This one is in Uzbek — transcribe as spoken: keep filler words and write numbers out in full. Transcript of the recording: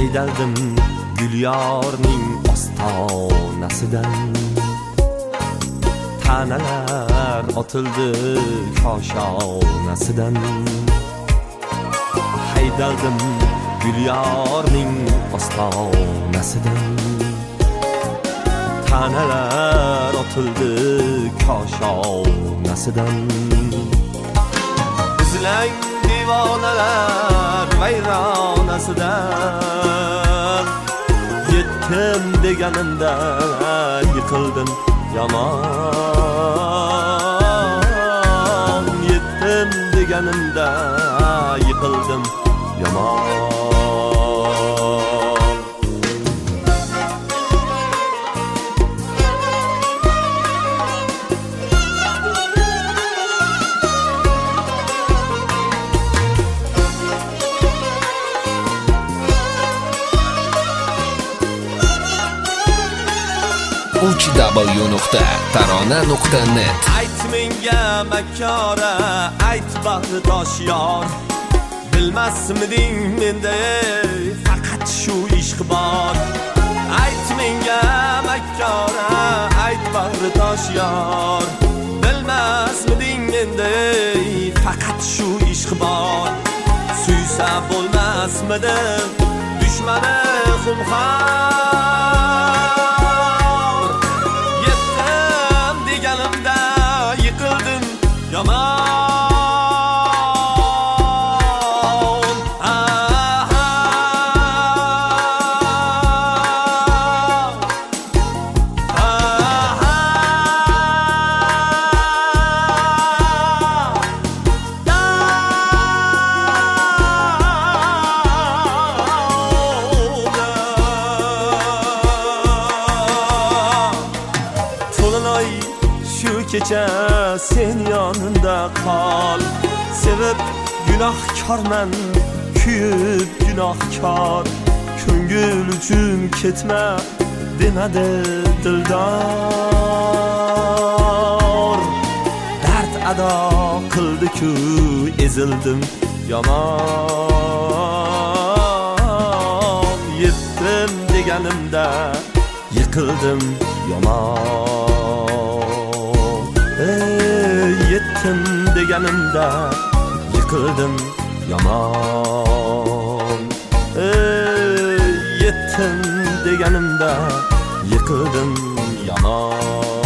haydaldim Gulyorning ostonasidan. Ta'nalar otildi koshonasidan. Haydaldim Gulyorning ostonasidan. Ta'nalar otildi koshonasidan. Izlang divonalar vayronasidan. Yettim deganimda yiqildim yomon. Yettim deganimda yiqildim yomon. uch w nuqta tarona nuqta net. Ayt menga makora, ayt bag'ridosh yor, bilmasmiding menda faqat shu ishq bor. Ayt menga makora, ayt bag'ridosh yor, bilmasmiding menda faqat shu ishq bor. Suysa bo'lmasmidi dushmani xumxor. Yıkıldım yaman. Aha. Aha. To'lanay şu kecha sen yonimda qol. Sevib gunohkorman, kuyib gunohkor. Ko'ngil uchun ketma demadi dildor. Dard ado qildi-ku ezildim yomon. Yetdim deganimda yiqildim yomon. Ey yettim deganimda yiqildim yomon. Ey yettim deganimda yiqildim yomon.